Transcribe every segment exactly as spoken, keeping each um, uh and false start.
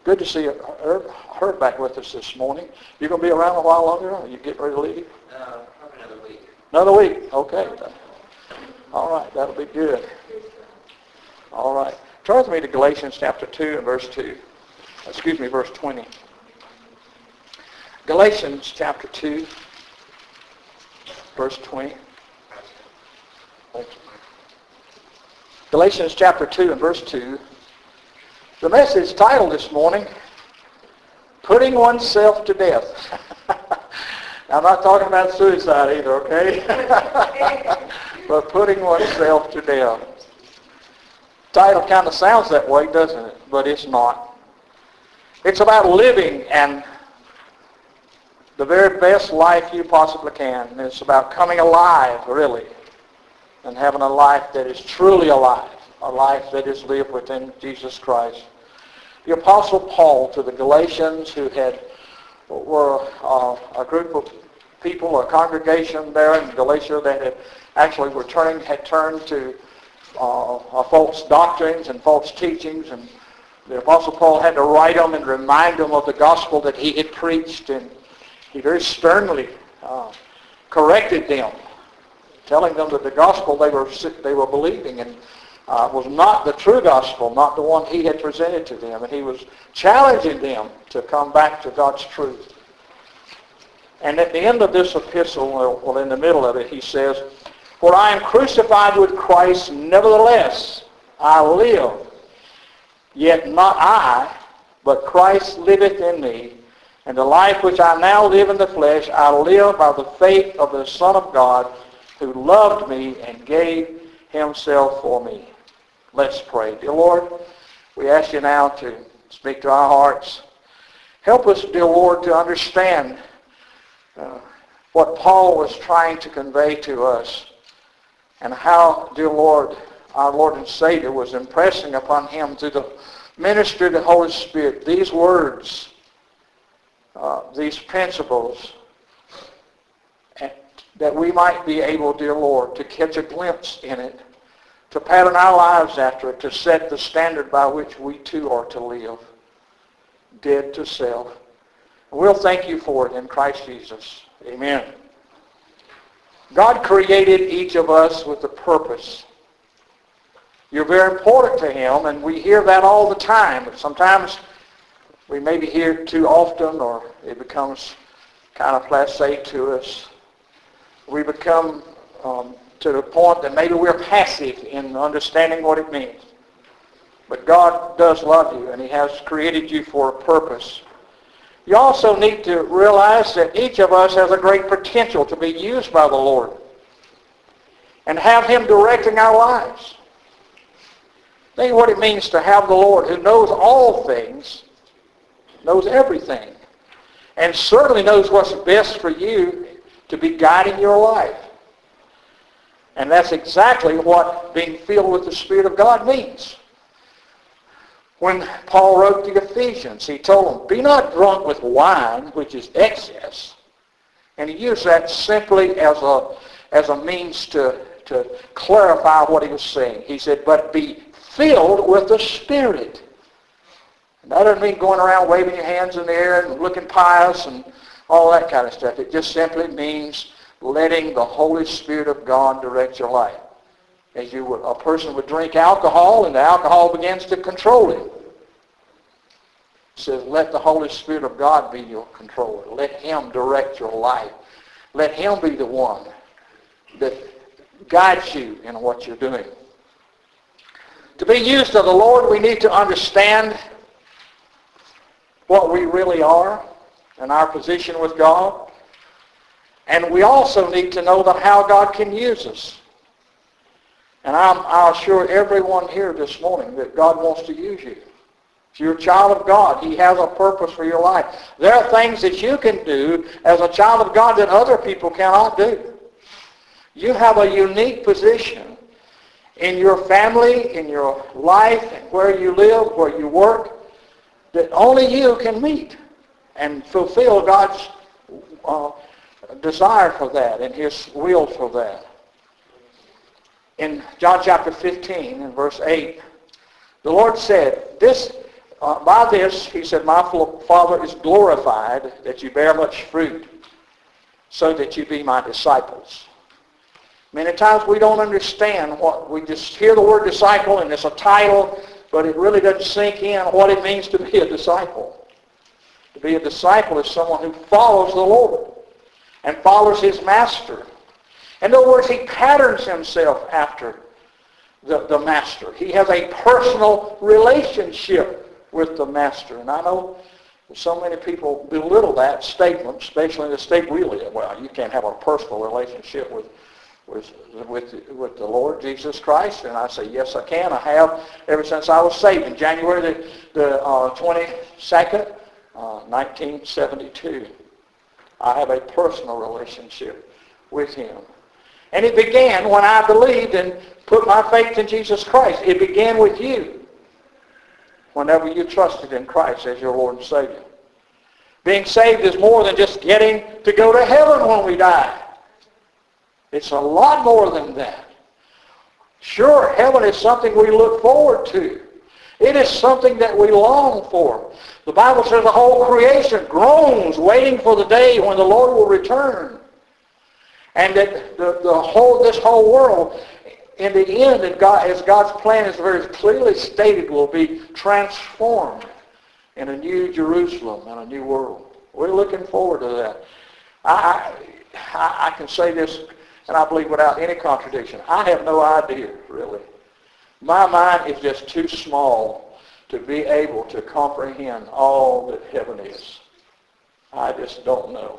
Good to see Herb, Herb back with us this morning. You going to be around a while longer? Or you get ready to leave? Uh, probably another week. Another week? Okay. All right. That'll be good. All right. Turn with me to Galatians chapter two and verse two. Excuse me, verse twenty. Galatians chapter two, verse twenty. Galatians chapter two and verse two. The message title this morning, Putting Oneself to Death. I'm not talking about suicide either, okay? But putting oneself to death. Title kind of sounds that way, doesn't it? But it's not. It's about living and the very best life you possibly can. It's about coming alive, really, and having a life that is truly alive, a life that is lived within Jesus Christ. The Apostle Paul to the Galatians, who had were uh, a group of people, a congregation there in Galatia that had actually were turning, had turned to uh, uh, false doctrines and false teachings, and the Apostle Paul had to write them and remind them of the gospel that he had preached, and he very sternly uh, corrected them, telling them that the gospel they were they were believing and uh, was not the true gospel, not the one he had presented to them. And he was challenging them to come back to God's truth. And at the end of this epistle, well, in the middle of it, he says, "For I am crucified with Christ, nevertheless I live. Yet not I, but Christ liveth in me. And the life which I now live in the flesh, I live by the faith of the Son of God, who loved me and gave himself for me." Let's pray. Dear Lord, we ask you now to speak to our hearts. Help us, dear Lord, to understand uh, what Paul was trying to convey to us, and how, dear Lord, our Lord and Savior was impressing upon him through the ministry of the Holy Spirit these words, uh, these principles, and that we might be able, dear Lord, to catch a glimpse in it, to pattern our lives after it, to set the standard by which we too are to live, dead to self. And we'll thank you for it in Christ Jesus. Amen. God created each of us with a purpose. You're very important to him, and we hear that all the time. But sometimes we maybe hear it too often, or it becomes kind of placé to us. We become um, to the point that maybe we're passive in understanding what it means. But God does love you, and he has created you for a purpose. You also need to realize that each of us has a great potential to be used by the Lord and have him directing our lives. Think what it means to have the Lord, who knows all things, knows everything, and certainly knows what's best for you, to be guiding your life. And that's exactly what being filled with the Spirit of God means. When Paul wrote the Ephesians, he told them, "Be not drunk with wine, which is excess." And he used that simply as a, as a means to, to clarify what he was saying. He said, "But be filled with the Spirit." And that doesn't mean going around waving your hands in the air and looking pious and all that kind of stuff. It just simply means letting the Holy Spirit of God direct your life. As you would, a person would drink alcohol, and the alcohol begins to control him. It says, let the Holy Spirit of God be your controller. Let him direct your life. Let him be the one that guides you in what you're doing. To be used of the Lord, we need to understand what we really are and our position with God. And we also need to know that how God can use us. And I'm, I'll assure everyone here this morning that God wants to use you. If you're a child of God, he has a purpose for your life. There are things that you can do as a child of God that other people cannot do. You have a unique position in your family, in your life, and where you live, where you work, that only you can meet and fulfill God's uh, desire for that and his will for that. In John chapter fifteen and verse eight, the Lord said, this uh, by this, he said, my Father is glorified that you bear much fruit, so that you be my disciples. Many times we don't understand what, we just hear the word disciple and it's a title, but it really doesn't sink in what it means to be a disciple. To be a disciple is someone who follows the Lord and follows his master. In other words, he patterns himself after the, the master. He has a personal relationship with the master. And I know so many people belittle that statement, especially in the state we live in. Well, you can't have a personal relationship with with with with the Lord Jesus Christ. And I say, yes, I can. I have ever since I was saved in January the, the uh, twenty-second, uh, nineteen seventy-two. I have a personal relationship with him. And it began when I believed and put my faith in Jesus Christ. It began with you whenever you trusted in Christ as your Lord and Savior. Being saved is more than just getting to go to heaven when we die. It's a lot more than that. Sure, heaven is something we look forward to. It is something that we long for. The Bible says the whole creation groans waiting for the day when the Lord will return. And that the, the whole this whole world, in the end, that God, as God's plan is very clearly stated, will be transformed in a new Jerusalem and a new world. We're looking forward to that. I, I, I can say this, and I believe without any contradiction. I have no idea, really. My mind is just too small to be able to comprehend all that heaven is. I just don't know.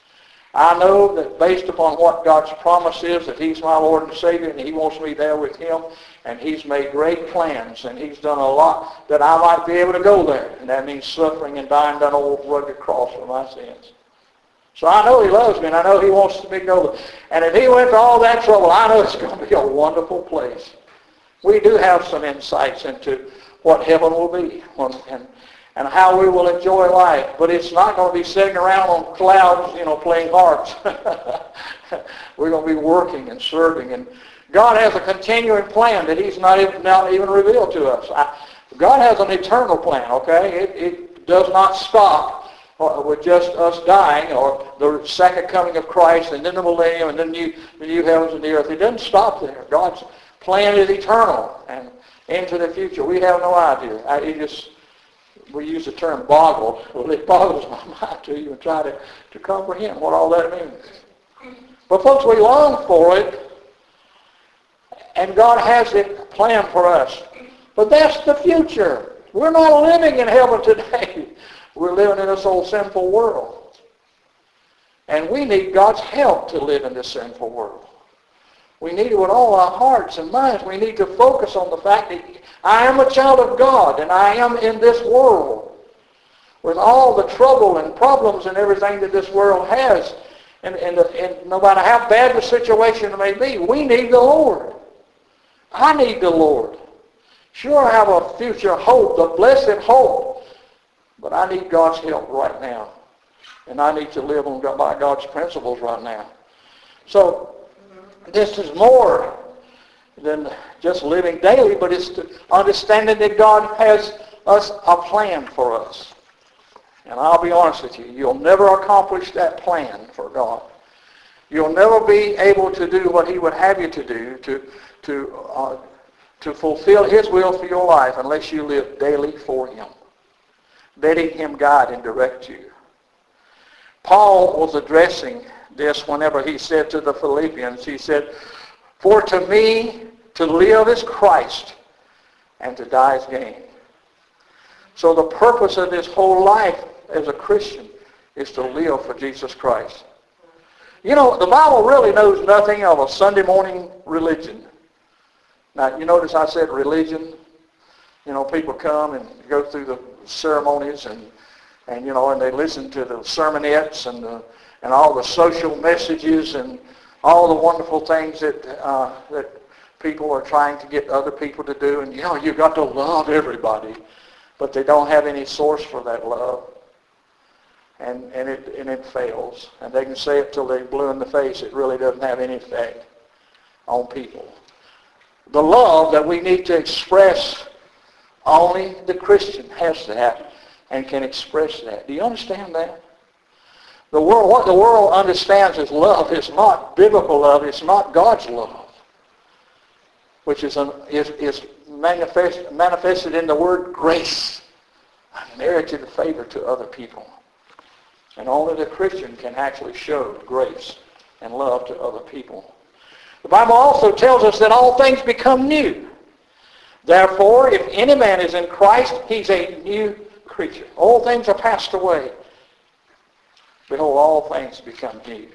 I know that based upon what God's promise is, that he's my Lord and Savior, and he wants me there with him, and he's made great plans, and he's done a lot that I might be able to go there. And that means suffering and dying on an old rugged cross for my sins. So I know he loves me, and I know he wants me to go there. And if he went to all that trouble, I know it's going to be a wonderful place. We do have some insights into what heaven will be and, and how we will enjoy life. But it's not going to be sitting around on clouds, you know, playing harps. We're going to be working and serving. And God has a continuing plan that he's not even, not even revealed to us. I, God has an eternal plan, okay? It, it does not stop with just us dying or the second coming of Christ and then the millennium and then the new, the new heavens and the earth. It doesn't stop there. God's plan is eternal and into the future. We have no idea. I, it just, we use the term boggled. Well, it boggles my mind to even try to, to comprehend what all that means. But folks, we long for it, and God has it planned for us. But that's the future. We're not living in heaven today. We're living in this old sinful world. And we need God's help to live in this sinful world. We need it with all our hearts and minds. We need to focus on the fact that I am a child of God and I am in this world with all the trouble and problems and everything that this world has. And, and, the, and no matter how bad the situation may be, we need the Lord. I need the Lord. Sure, I have a future hope, the blessed hope. But I need God's help right now. And I need to live on by God's principles right now. So this is more than just living daily, but it's understanding that God has us a plan for us. And I'll be honest with you, you'll never accomplish that plan for God. You'll never be able to do what he would have you to do to, to, uh, to fulfill his will for your life unless you live daily for him, letting him guide and direct you. Paul was addressing this whenever he said to the Philippians, he said, "For to me to live is Christ, and to die is gain." So the purpose of this whole life as a Christian is to live for Jesus Christ. You know, the Bible really knows nothing of a Sunday morning religion. Now, you notice I said religion. You know, people come and go through the ceremonies and, and you know, and they listen to the sermonettes and the, and all the social messages and all the wonderful things that uh, that people are trying to get other people to do. And, you know, you've got to love everybody. But they don't have any source for that love. And, and, it, and it fails. And they can say it till they're blue in the face. It really doesn't have any effect on people. The love that we need to express Only the Christian has that and can express that. Do you understand that? The world, what the world understands as love is not biblical love. It's not God's love, which is, an, is, is manifest, manifested in the word grace, unmerited favor to other people. And only the Christian can actually show grace and love to other people. The Bible also tells us that all things become new. Therefore, if any man is in Christ, he's a new creature. All things are passed away. Behold, all things become new.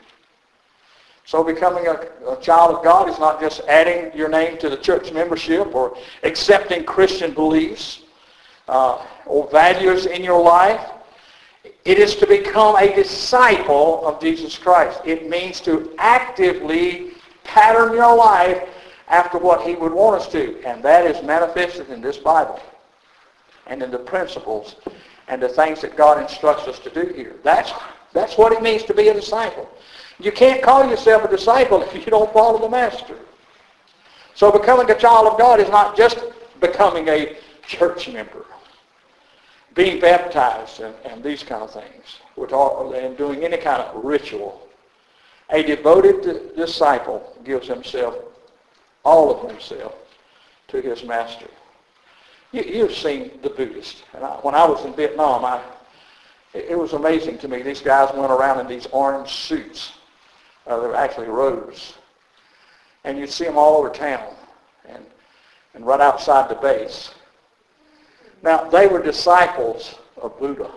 So becoming a, a child of God is not just adding your name to the church membership or accepting Christian beliefs uh, or values in your life. It is to become a disciple of Jesus Christ. It means to actively pattern your life after what he would want us to. And that is manifested in this Bible and in the principles and the things that God instructs us to do here. That's, that's what it means to be a disciple. You can't call yourself a disciple if you don't follow the Master. So becoming a child of God is not just becoming a church member, being baptized and, and these kind of things, with all, and doing any kind of ritual. A devoted disciple gives himself, all of himself, to his Master. You, you've seen the Buddhists. And I, when I was in Vietnam, I, it, it was amazing to me. These guys went around in these orange suits. Uh, they were actually robes. And you'd see them all over town and, and right outside the base. Now, they were disciples of Buddha.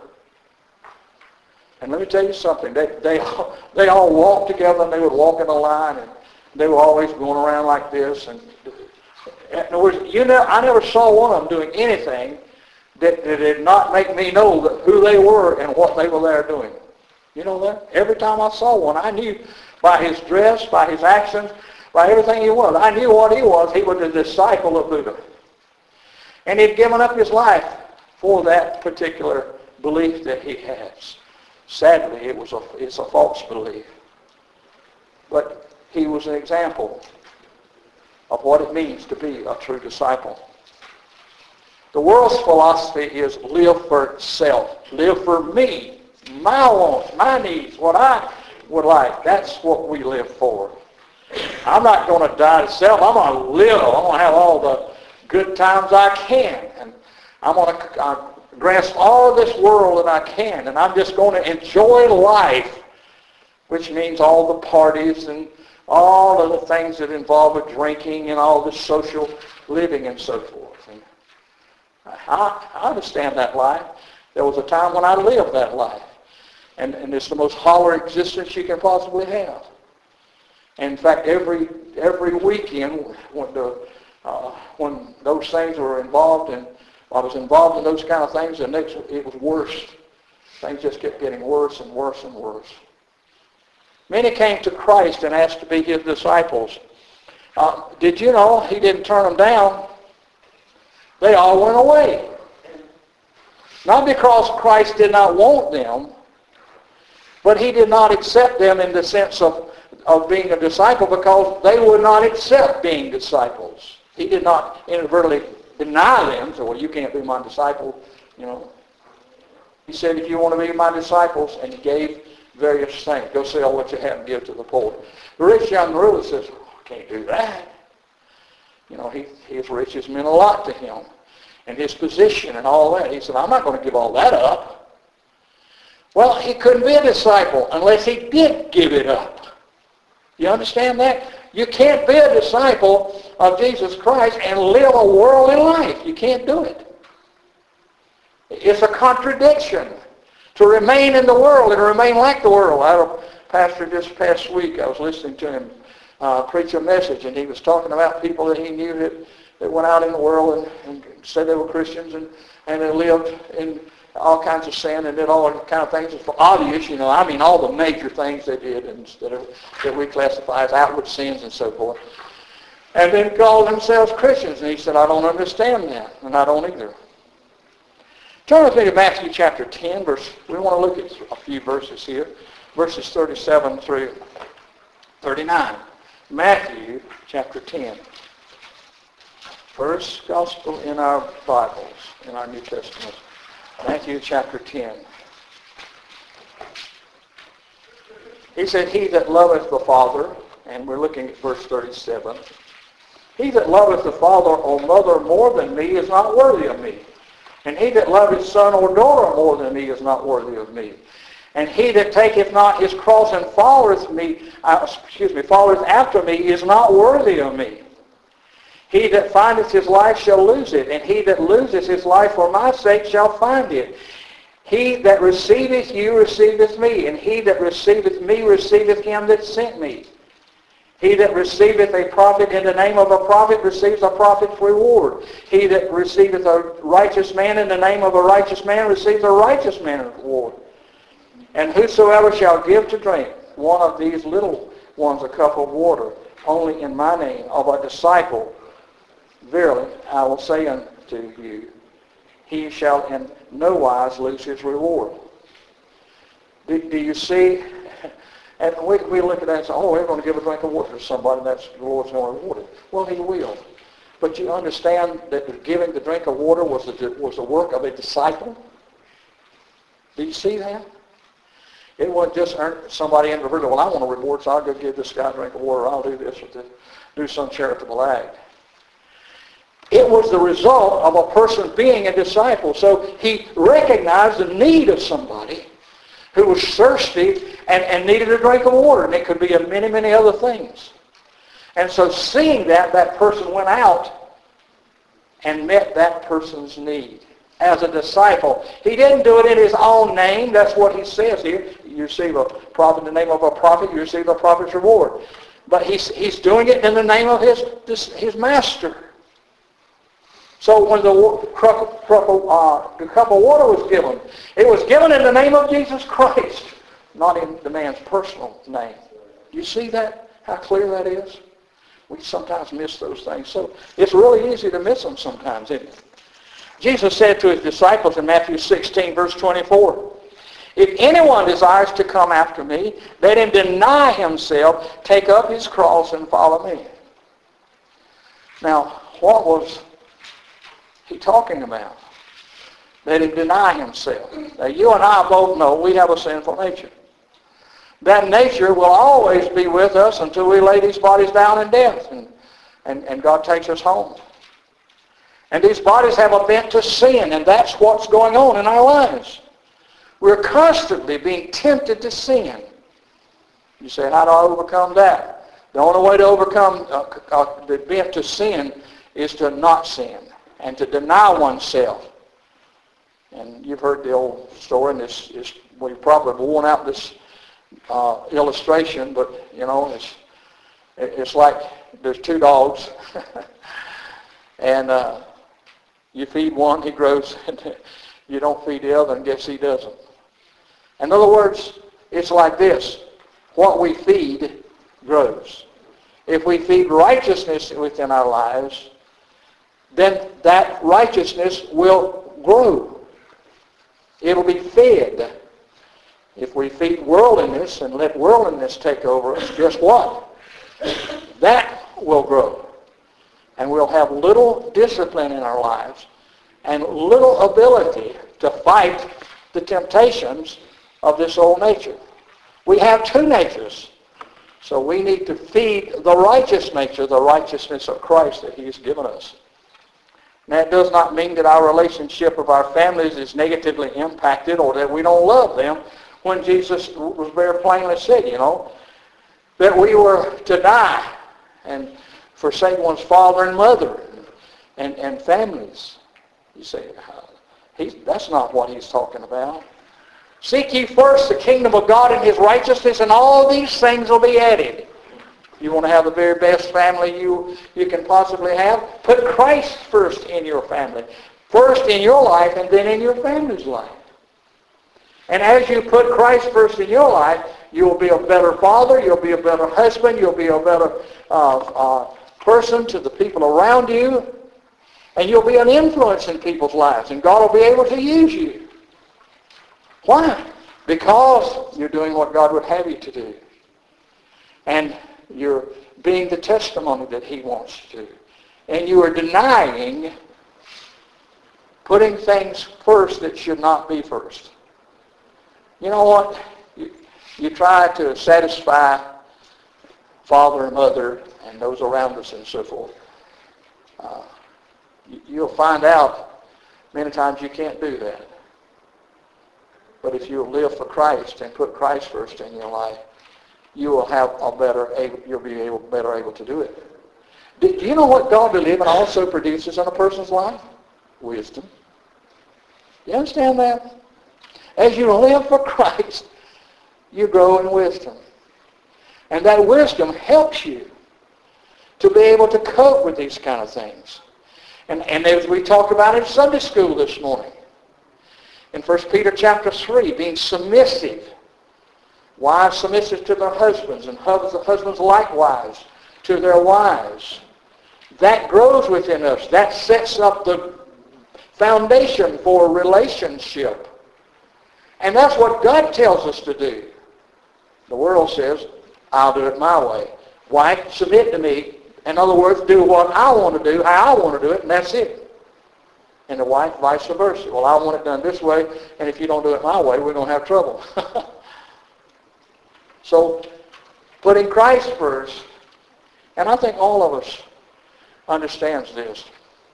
And let me tell you something. They, they, they all walked together, and they would walk in a line, and they were always going around like this. And in other words, you know, I never saw one of them doing anything that, that did not make me know that who they were and what they were there doing. You know that? Every time I saw one, I knew by his dress, by his actions, by everything he was. I knew what he was. He was a disciple of Buddha. And he'd given up his life for that particular belief that he has. Sadly, it was a, it's a false belief. But he was an example of what it means to be a true disciple. The world's philosophy is live for self. Live for me, my wants, my needs, what I would like. That's what we live for. I'm not going to die to self. I'm going to live. I'm going to have all the good times I can. And I'm going to uh, grasp all of this world that I can. And I'm just going to enjoy life, which means all the parties and all of the things that involve with drinking and all the social living and so forth. And I, I understand that life. There was a time when I lived that life. And, and it's the most holler existence you can possibly have. And in fact, every every weekend when, the, uh, when those things were involved, and I was involved in those kind of things, the next it was worse. Things just kept getting worse and worse and worse. Many came to Christ and asked to be his disciples. Uh, did you know he didn't turn them down? They all went away. Not because Christ did not want them, but he did not accept them in the sense of, of being a disciple because they would not accept being disciples. He did not inadvertently deny them, so, well, you can't be my disciple, you know. He said, if you want to be my disciples, and he gave various things. Go sell what you have and give to the poor. The rich young ruler says, oh, I can't do that. You know, he, his riches meant a lot to him. And his position and all that. He said, I'm not going to give all that up. Well, he couldn't be a disciple unless he did give it up. You understand that? You can't be a disciple of Jesus Christ and live a worldly life. You can't do it. It's a contradiction to remain in the world and remain like the world. I had a pastor just past week, I was listening to him uh, preach a message, and he was talking about people that he knew that, that went out in the world and, and said they were Christians, and, and they lived in all kinds of sin and did all kind of things. It's obvious, you know, I mean all the major things they did and that, are, that we classify as outward sins and so forth. And then called themselves Christians. And he said, I don't understand that, and I don't either. Turn with me to Matthew chapter ten. Verse, we want to look at a few verses here. Verses thirty-seven through thirty-nine. Matthew chapter ten. First gospel in our Bibles, in our New Testament, Matthew chapter ten. He said, he that loveth the Father, and we're looking at verse thirty-seven, he that loveth the father or mother more than me is not worthy of me. And he that loveth son or daughter more than me is not worthy of me. And he that taketh not his cross and followeth me, uh, excuse me, followeth after me is not worthy of me. He that findeth his life shall lose it, and he that loseth his life for my sake shall find it. He that receiveth you receiveth me, and he that receiveth me receiveth him that sent me. He that receiveth a prophet in the name of a prophet receives a prophet's reward. He that receiveth a righteous man in the name of a righteous man receives a righteous man's reward. And whosoever shall give to drink one of these little ones a cup of water, only in my name, of a disciple, verily I will say unto you, he shall in no wise lose his reward. Do, do you see? And we, we look at that and say, oh, we're going to give a drink of water to somebody, and that's the Lord's going to reward it. Well, he will. But you understand that giving the drink of water was the, was the work of a disciple? Do you see that? It wasn't just somebody in the river, well, I want a reward, so I'll go give this guy a drink of water, I'll do this, or this, do some charitable act. It was the result of a person being a disciple. So he recognized the need of somebody who was thirsty and, and needed a drink of water. And it could be many, many other things. And so seeing that, that person went out and met that person's need as a disciple. He didn't do it in his own name. That's what he says here. You receive a prophet in the name of a prophet, you receive a prophet's reward. But he's, he's doing it in the name of his, his master. So when the cup, uh, the cup of water was given, it was given in the name of Jesus Christ, not in the man's personal name. You see that? How clear that is? We sometimes miss those things. So it's really easy to miss them sometimes, isn't it? Jesus said to his disciples in Matthew sixteen, verse twenty-four, if anyone desires to come after me, let him deny himself, take up his cross, and follow me. Now, what was he talking about? Let him deny himself. Now, you and I both know we have a sinful nature. That nature will always be with us until we lay these bodies down in death and, and, and God takes us home. And these bodies have a bent to sin, and that's what's going on in our lives. We're constantly being tempted to sin. You say, how do I overcome that? The only way to overcome uh, uh, the bent to sin is to not sin and to deny oneself. And you've heard the old story, and this is, we've probably worn out this uh, illustration, but, you know, it's, it's like there's two dogs, and uh, you feed one, he grows, and you don't feed the other, and guess he doesn't. In other words, it's like this. What we feed grows. If we feed righteousness within our lives, then that righteousness will grow. It'll be fed. If we feed worldliness and let worldliness take over us, guess what? That will grow. And we'll have little discipline in our lives and little ability to fight the temptations of this old nature. We have two natures. So we need to feed the righteous nature, the righteousness of Christ that He's given us. Now, it does not mean that our relationship with our families is negatively impacted or that we don't love them. When Jesus was very plainly said, you know, that we were to die and forsake one's father and mother and, and families. You say, he's, that's not what He's talking about. Seek ye first the kingdom of God and His righteousness, and all these things will be added. You want to have the very best family you, you can possibly have? Put Christ first in your family. First in your life and then in your family's life. And as you put Christ first in your life, you'll be a better father, you'll be a better husband, you'll be a better uh, uh, person to the people around you, and you'll be an influence in people's lives, and God will be able to use you. Why? Because you're doing what God would have you to do. And you're being the testimony that He wants to do. and you are denying putting things first that should not be first. You know what? You, you try to satisfy father and mother and those around us and so forth. Uh, you, you'll find out many times you can't do that. But if you live for Christ and put Christ first in your life, you will have a better able, you'll be able better able to do it. Do you know what godly living also produces in a person's life? Wisdom. You understand that? As you live for Christ, you grow in wisdom. And that wisdom helps you to be able to cope with these kind of things. And, and as we talked about in Sunday school this morning, in First Peter chapter three, being submissive. Wives submissive to their husbands, and husbands likewise to their wives. That grows within us. That sets up the foundation for a relationship. And that's what God tells us to do. The world says, I'll do it my way. Wife, submit to me. In other words, do what I want to do, how I want to do it, and that's it. And the wife, vice versa. Well, I want it done this way, and if you don't do it my way, we're going to have trouble. So, putting Christ first, and I think all of us understands this.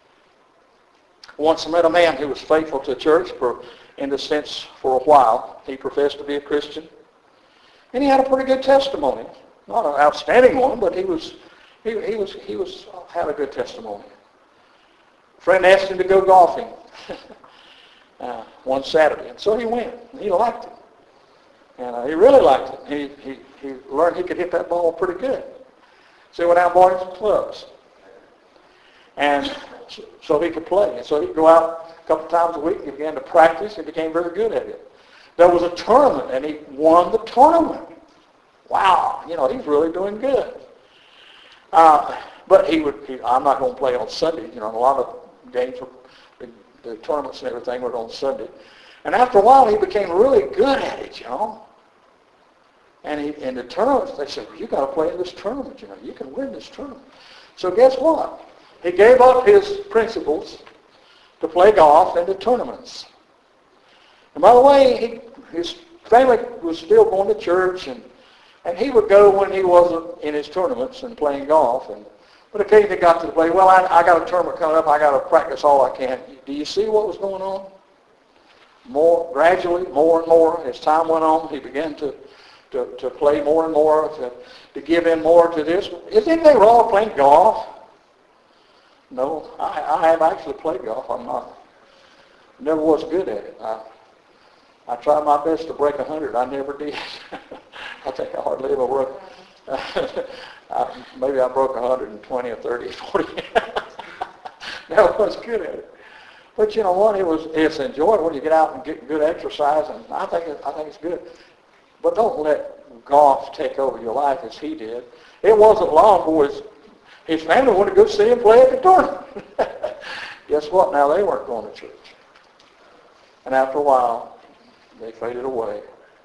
Once I met a man who was faithful to church for, in the sense, for a while. He professed to be a Christian. And he had a pretty good testimony. Not an outstanding one, but he was, he, he was, he was, had a good testimony. A friend asked him to go golfing uh, one Saturday, and so he went. And he liked it. And uh, he really liked it. He, he, he learned he could hit that ball pretty good. So he went out and bought him some clubs. And so, so he could play. And so he'd go out a couple times a week. He began to practice and became very good at it. There was a tournament, and he won the tournament. Wow, you know, he's really doing good. Uh, but he would, he, I'm not going to play on Sunday. You know, a lot of games, were, the, the tournaments and everything were on Sunday. And after a while, he became really good at it, you know. And he, in the tournaments, they said, well, you got to play in this tournament, you know. You can win this tournament. So guess what? He gave up his principles to play golf in the tournaments. And by the way, he, his family was still going to church, and, and he would go when he wasn't in his tournaments and playing golf. And but occasionally he got to the play, well, I, I got a tournament coming up. I got to practice all I can. Do you see what was going on? More gradually, more and more, as time went on, he began to, to, to play more and more, to, to give in more to this. Is anything wrong with playing golf? No, I, I have actually played golf. I'm not, never was good at it. I, I tried my best to break a hundred. I never did. I think I hardly ever broke. I, maybe I broke one hundred twenty or thirty, forty. Never was good at it. But you know what? It was it's enjoyable. You get out and get good exercise, and I think it, I think it's good. But don't let golf take over your life as he did. It wasn't long before his, his family wanted to go see him play at the tournament. Guess what? Now they weren't going to church. And after a while, they faded away.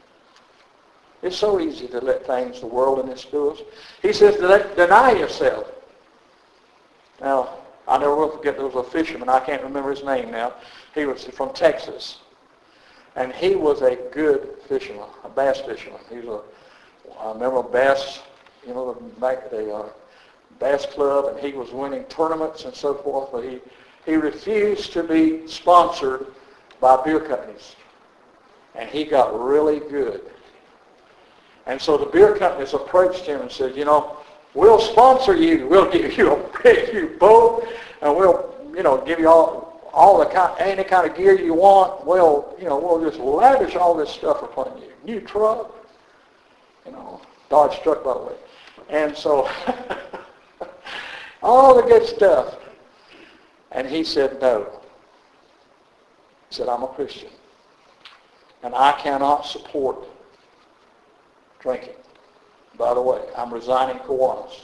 It's so easy to let things, the world and this do us. He says, deny yourself. Now, I never will forget, there was a fisherman, I can't remember his name now. He was from Texas. And he was a good fisherman, a bass fisherman. He was a, I remember a bass, you know, the, back, the uh, bass club, and he was winning tournaments and so forth, but he, he refused to be sponsored by beer companies. And he got really good. And so the beer companies approached him and said, you know, we'll sponsor you. We'll give you a brand new boat, and we'll, you know, give you all, all the kind, any kind of gear you want. We'll, you know, we'll just lavish all this stuff upon you. New truck, you know, Dodge truck, by the way. And so, all the good stuff. And he said, no. He said, I'm a Christian, and I cannot support drinking. By the way, I'm resigning Kiwanis.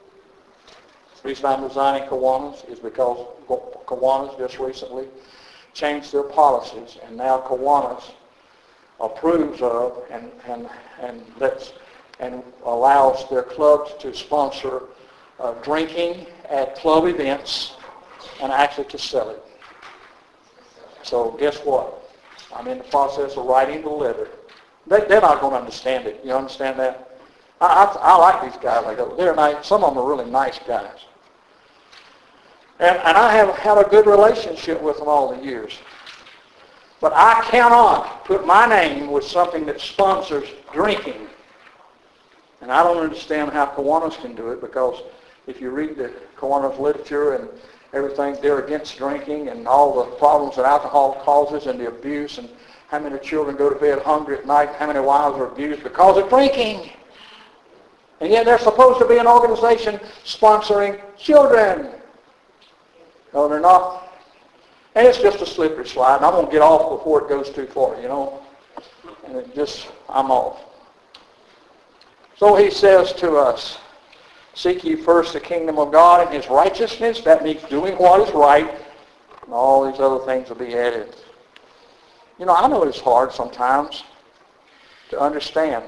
The reason I'm resigning Kiwanis is because Kiwanis just recently changed their policies, and now Kiwanis approves of and and and lets and allows their clubs to sponsor of drinking at club events and actually to sell it. So guess what? I'm in the process of writing the letter. They, they're not going to understand it. You understand that? I, I, I like these guys. Like they're nice. Some of them are really nice guys. And, and I have had a good relationship with them all the years. But I cannot put my name with something that sponsors drinking. And I don't understand how Kiwanis can do it, because if you read the Kiwanis literature and everything, they're against drinking and all the problems that alcohol causes and the abuse and how many children go to bed hungry at night, how many wives are abused because of drinking. And yet they're supposed to be an organization sponsoring children. No, they're not. And it's just a slippery slide. And I'm going to get off before it goes too far, you know. And it just, I'm off. So he says to us, seek ye first the kingdom of God and his righteousness. That means doing what is right. And all these other things will be added. You know, I know it's hard sometimes to understand.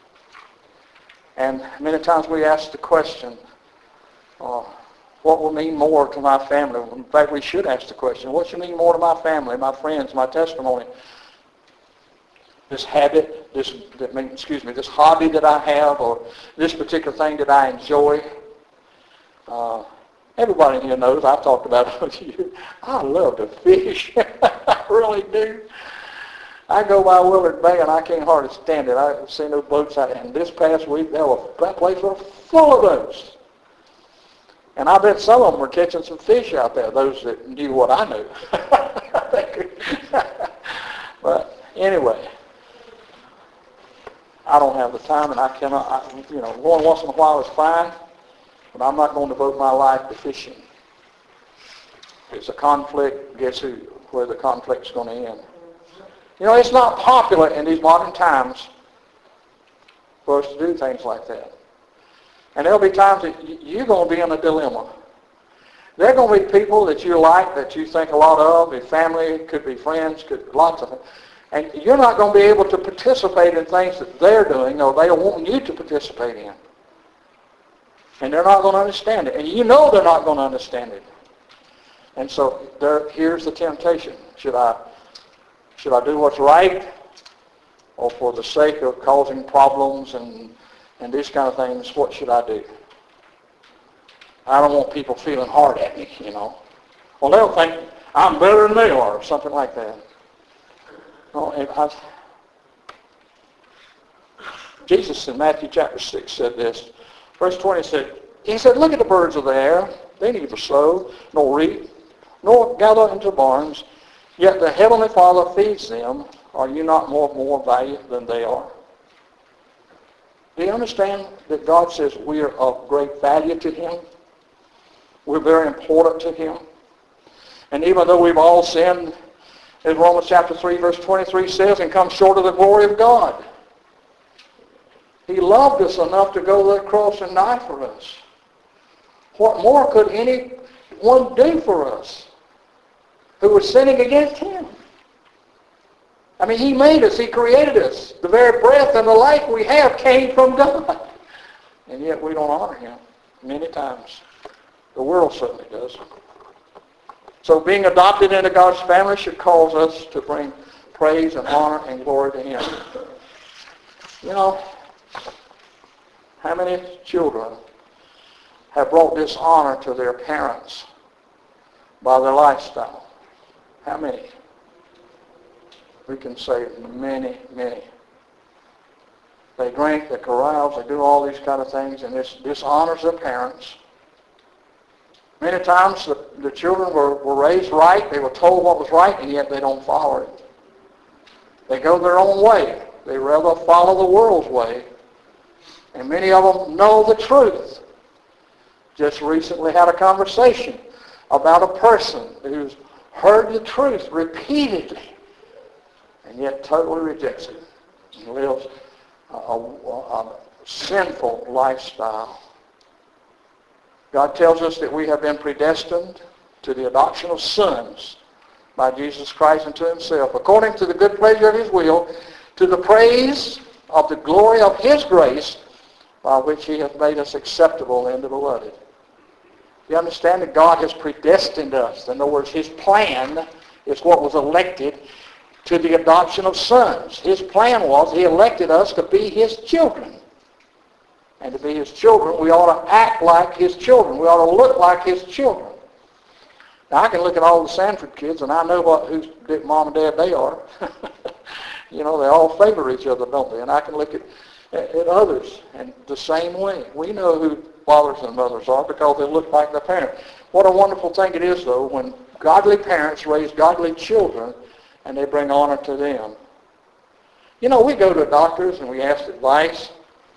And many times we ask the question, uh, what will mean more to my family? In fact, we should ask the question, what should mean more to my family, my friends, my testimony? This habit, this, that mean, excuse me, this hobby that I have, or this particular thing that I enjoy. Uh, everybody here knows, I've talked about it with you, I love to fish. I really do. I go by Willard Bay and I can't hardly stand it. I've seen those boats out there. And this past week, there were, that place was full of those. And I bet some of them were catching some fish out there, those that knew what I knew. But anyway, I don't have the time, and I cannot, I, you know, going once in a while is fine, but I'm not going to devote my life to fishing. If it's a conflict, guess who, where the conflict's going to end. You know, it's not popular in these modern times for us to do things like that. And there'll be times that you're going to be in a dilemma. There are going to be people that you like, that you think a lot of, be family, could be friends, could lots of them. And you're not going to be able to participate in things that they're doing or they're wanting you to participate in. And they're not going to understand it. And you know they're not going to understand it. And so there, here's the temptation. Should I, should I do what's right? Or for the sake of causing problems and, and these kind of things, what should I do? I don't want people feeling hard at me, you know. Well, they'll think I'm better than they are or something like that. No, I, Jesus in Matthew chapter six said this. Verse twenty said, he said, look at the birds of the air. They neither sow, nor reap, nor gather into barns, yet the heavenly Father feeds them. Are you not more more value than they are? Do you understand that God says we are of great value to him? We're very important to him. And even though we've all sinned, as Romans chapter three verse twenty-three says, and come short of the glory of God, he loved us enough to go to the cross and die for us. What more could anyone do for us who was sinning against him? I mean, he made us. He created us. The very breath and the life we have came from God. And yet we don't honor him many times. The world certainly does. So being adopted into God's family should cause us to bring praise and honor and glory to him. You know, how many children have brought dishonor to their parents by their lifestyle? How many? We can say many, many. They drink, they carouse, they do all these kind of things, and this dishonors their parents. Many times the, the children were, were raised right, they were told what was right, and yet they don't follow it. They go their own way. They rather follow the world's way. And many of them know the truth. Just recently had a conversation about a person who's heard the truth repeatedly and yet totally rejects it and lives a, a, a sinful lifestyle. God tells us that we have been predestined to the adoption of sons by Jesus Christ unto himself, according to the good pleasure of his will, to the praise of the glory of his grace, by which he hath made us acceptable in the beloved. You understand that God has predestined us. In other words, His plan is what was elected to the adoption of sons. His plan was He elected us to be His children. And to be His children, we ought to act like His children. We ought to look like His children. Now, I can look at all the Sanford kids, and I know what whose mom and dad they are. You know, they all favor each other, don't they? And I can look at, at, at others, and the same way. We know who fathers and mothers are because they look like their parents. What a wonderful thing it is, though, when godly parents raise godly children, and they bring honor to them. You know, we go to doctors, and we ask advice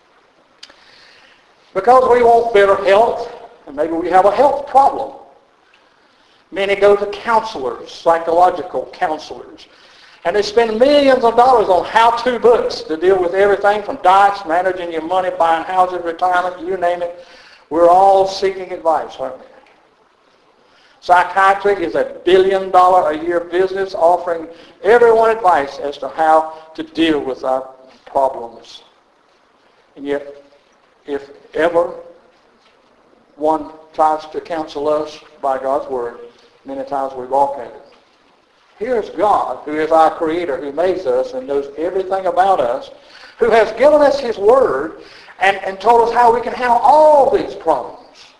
because we want better health, and maybe we have a health problem. Many go to counselors, psychological counselors, and they spend millions of dollars on how-to books to deal with everything from diets, managing your money, buying houses, retirement, you name it. We're all seeking advice, aren't we? Psychiatry is a billion dollar a year business offering everyone advice as to how to deal with our problems. And yet, if ever one tries to counsel us by God's Word, many times we balk at it. Here's God, who is our Creator, who made us and knows everything about us, who has given us His Word and, and told us how we can handle all these problems.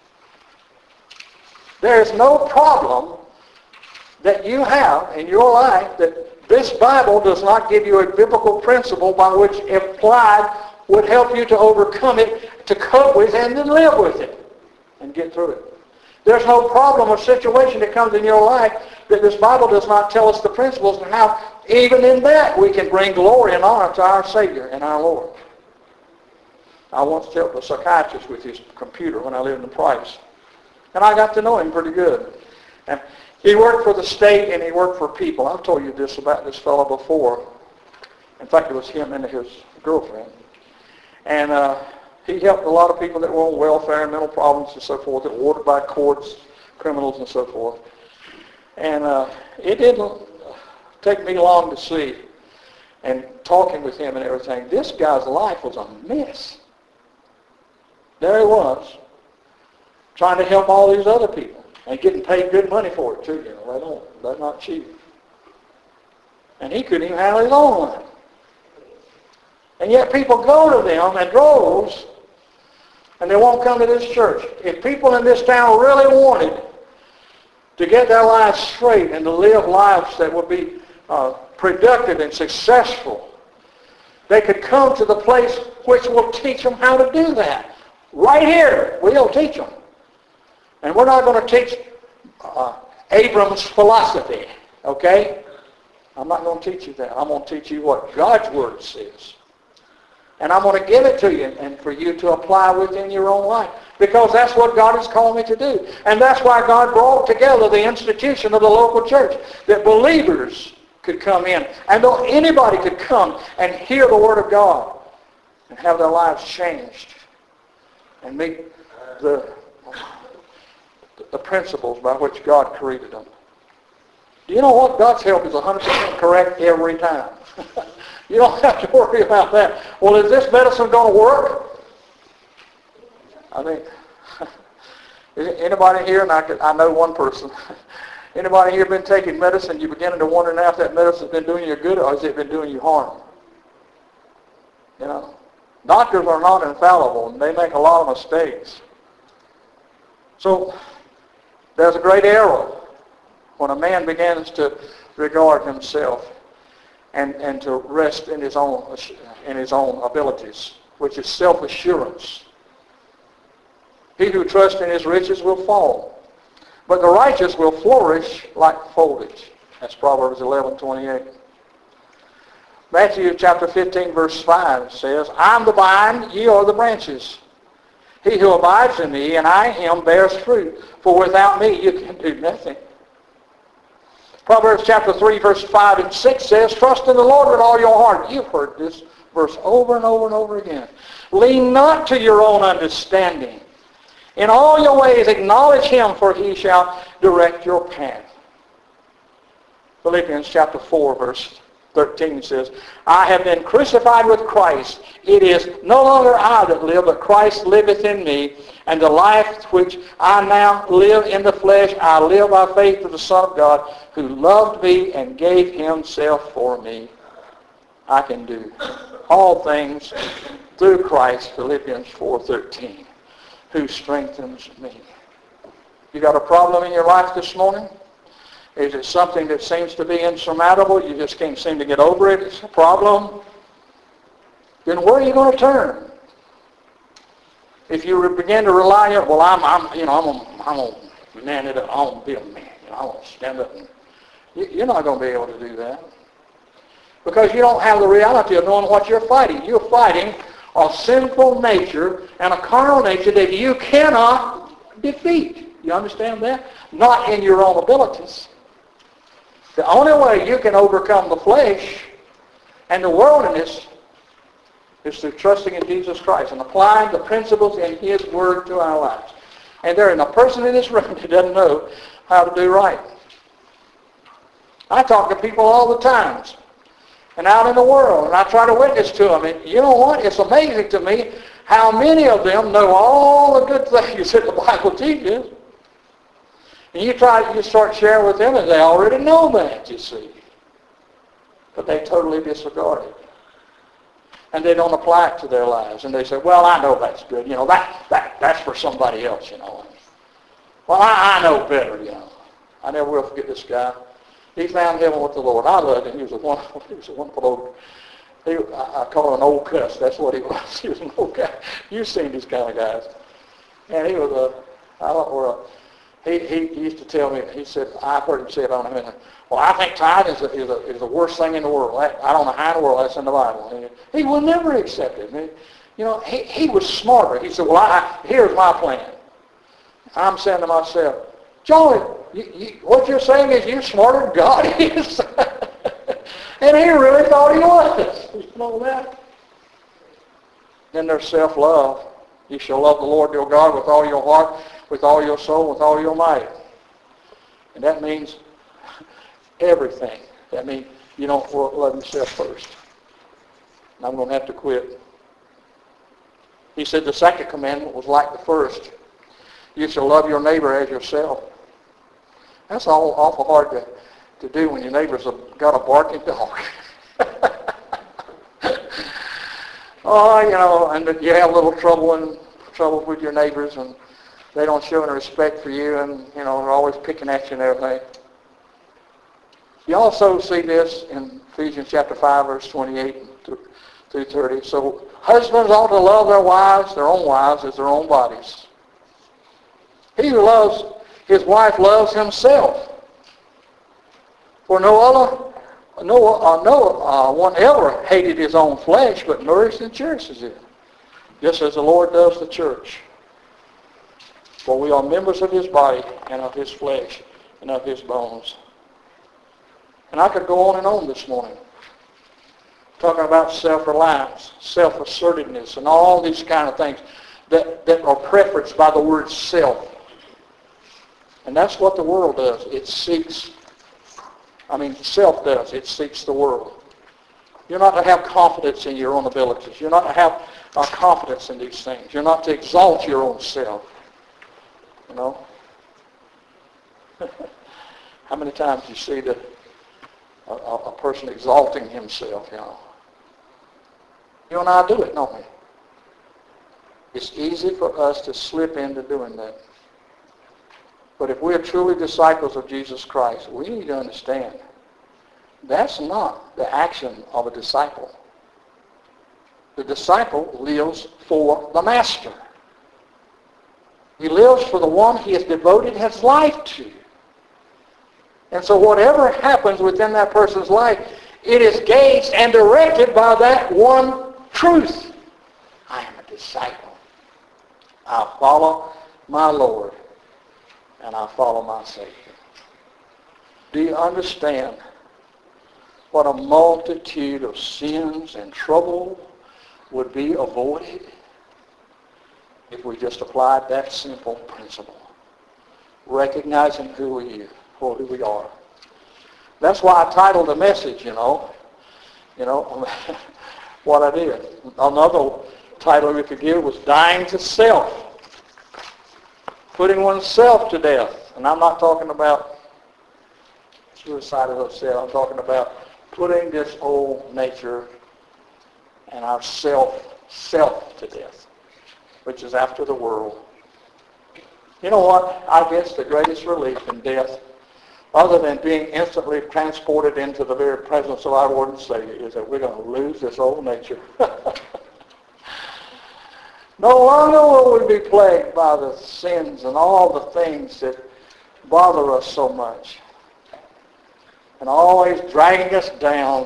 There is no problem that you have in your life that this Bible does not give you a biblical principle by which, if applied, would help you to overcome it, to cope with, and then live with it and get through it. There's no problem or situation that comes in your life that this Bible does not tell us the principles and how even in that we can bring glory and honor to our Savior and our Lord. I once helped a psychiatrist with his computer when I lived in Price. And I got to know him pretty good. And he worked for the state and he worked for people. I've told you this about this fellow before. In fact, it was him and his girlfriend. And uh, he helped a lot of people that were on welfare and mental problems and so forth, that were ordered by courts, criminals and so forth. And uh, it didn't take me long to see, and talking with him and everything, this guy's life was a mess. There he was, trying to help all these other people and getting paid good money for it too. You know, they don't, they're not cheap. And he couldn't even handle his own life. And yet people go to them in droves, and they won't come to this church. If people in this town really wanted to get their lives straight and to live lives that would be uh, productive and successful, they could come to the place which will teach them how to do that. Right here, we'll teach them. And we're not going to teach uh, Abram's philosophy, okay? I'm not going to teach you that. I'm going to teach you what God's Word says. And I'm going to give it to you and for you to apply within your own life. Because that's what God has called me to do. And that's why God brought together the institution of the local church, that believers could come in. And though anybody could come and hear the Word of God and have their lives changed and meet the, the principles by which God created them. Do you know what? God's help is one hundred percent correct every time. You don't have to worry about that. Well, is this medicine going to work? I mean, anybody here, and I, could, I know one person, anybody here been taking medicine, you're beginning to wonder now if that medicine's been doing you good or has it been doing you harm? You know, doctors are not infallible, and they make a lot of mistakes. So, there's a great error when a man begins to regard himself and, and to rest in his own in his own abilities, which is self-assurance. He who trusts in his riches will fall, but the righteous will flourish like foliage. That's Proverbs eleven twenty-eight. Matthew chapter fifteen verse five says, I am the vine, ye are the branches. He who abides in me, and I in him, bears fruit, for without me you can do nothing. Proverbs chapter three, verse five and six says, trust in the Lord with all your heart. You've heard this verse over and over and over again. Lean not to your own understanding. In all your ways acknowledge him, for he shall direct your path. Philippians chapter four, verse thirteen says, I have been crucified with Christ. It is no longer I that live, but Christ liveth in me. And the life which I now live in the flesh, I live by faith of the Son of God, who loved me and gave himself for me. I can do all things through Christ, Philippians four thirteen, who strengthens me. You got a problem in your life this morning? Is it something that seems to be insurmountable? You just can't seem to get over it? It's a problem? Then where are you going to turn? If you begin to rely on, well, I'm, I'm you know, I'm gonna, I'm gonna man it up. I'm gonna be a man. You know, I'm gonna stand up. And you, you're not going to be able to do that because you don't have the reality of knowing what you're fighting. You're fighting a sinful nature and a carnal nature that you cannot defeat. You understand that? Not in your own abilities. The only way you can overcome the flesh and the worldliness is through trusting in Jesus Christ and applying the principles in his word to our lives. And there isn't a person in this room that doesn't know how to do right. I talk to people all the time and out in the world, and I try to witness to them. And you know what? It's amazing to me how many of them know all the good things that the Bible teaches. And you try, you start sharing with them, and they already know that, you see. But they totally disregard it. And they don't apply it to their lives. And they say, well, I know that's good. You know, that, that that's for somebody else, you know. Well, I, I know better, you know. I never will forget this guy. He found heaven with the Lord. I loved him. He was a wonderful, he was a wonderful old, he, I, I call him an old cuss. That's what he was. He was an old guy. You've seen these kind of guys. And he was a, I don't know, he, he, he used to tell me, he said, I've heard him say it on a minute. Well, I think tithing is, a, is, a, is the worst thing in the world. I don't know how in the world that's in the Bible. He, he will never accept it. He, you know, he, he was smarter. He said, well, I, here's my plan. I'm saying to myself, Joey, you, you, what you're saying is you're smarter than God is. And he really thought he was. You know that? Then there's self-love. You shall love the Lord your God with all your heart, with all your soul, with all your might. And that means everything. That means you don't love yourself first. And I'm going to have to quit. He said the second commandment was like the first. You shall love your neighbor as yourself. That's all awful hard to, to do when your neighbor's a, got a barking dog. Oh, you know, and you have a little trouble and trouble with your neighbors, and they don't show any respect for you, and you know they're always picking at you and everything. You also see this in Ephesians chapter five, verse twenty-eight through thirty. So husbands ought to love their wives, their own wives, as their own bodies. He who loves his wife loves himself. For no other, no, uh, no uh, one ever hated his own flesh, but nourished and cherishes it, just as the Lord does the church. For we are members of his body and of his flesh and of his bones. And I could go on and on this morning, talking about self-reliance, self-assertiveness, and all these kind of things that, that are preferenced by the word self. And that's what the world does. It seeks, I mean, self does. It seeks the world. You're not to have confidence in your own abilities. You're not to have uh, confidence in these things. You're not to exalt your own self. You know? How many times do you see the, a, a person exalting himself, you know? You and I do it, don't we? It's easy for us to slip into doing that. But if we are truly disciples of Jesus Christ, we need to understand that's not the action of a disciple. The disciple lives for the master. He lives for the one he has devoted his life to. And so whatever happens within that person's life, it is gauged and directed by that one truth. I am a disciple. I follow my Lord. And I follow my Savior. Do you understand what a multitude of sins and trouble would be avoided if we just applied that simple principle? Recognizing who we are, who we are. That's why I titled the message, you know, You know, what I did. Another title we could give was Dying to Self. Putting oneself to death. And I'm not talking about suicide as I said. I'm talking about putting this old nature and our self, self to death, which is after the world. You know what? I guess the greatest relief in death, other than being instantly transported into the very presence of our Lord and Savior, is that we're going to lose this old nature. No longer will we be plagued by the sins and all the things that bother us so much and always dragging us down.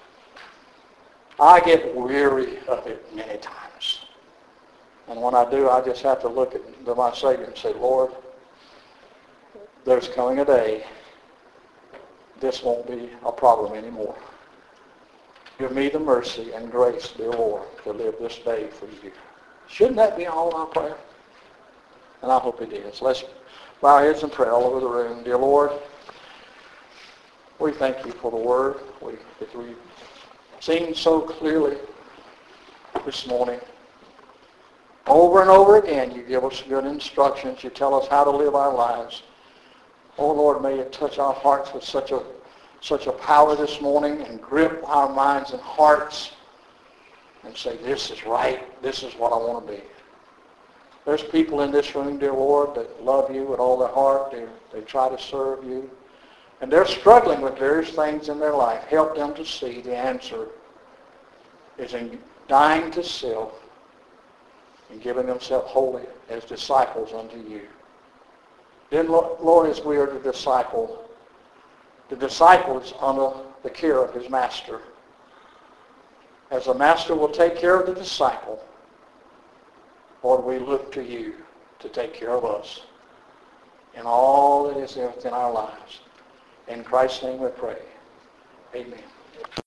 I get weary of it many times. And when I do, I just have to look at to my Savior and say, Lord, there's coming a day this won't be a problem anymore. Give me the mercy and grace, dear Lord, to live this day for you. Shouldn't that be all our prayer? And I hope it is. Let's bow our heads in prayer all over the room. Dear Lord, we thank you for the word we, that we've seen so clearly this morning. Over and over again, you give us good instructions. You tell us how to live our lives. Oh, Lord, may it touch our hearts with such a, such a power this morning and grip our minds and hearts and say, this is right. This is what I want to be. There's people in this room, dear Lord, that love you with all their heart. They, they try to serve you. And they're struggling with various things in their life. Help them to see the answer is in dying to self and giving themselves wholly as disciples unto you. Then, Lord, as we are the disciple, the disciple is under the care of his master. As the master will take care of the disciple, Lord, we look to you to take care of us in all that is in our lives. In Christ's name we pray. Amen.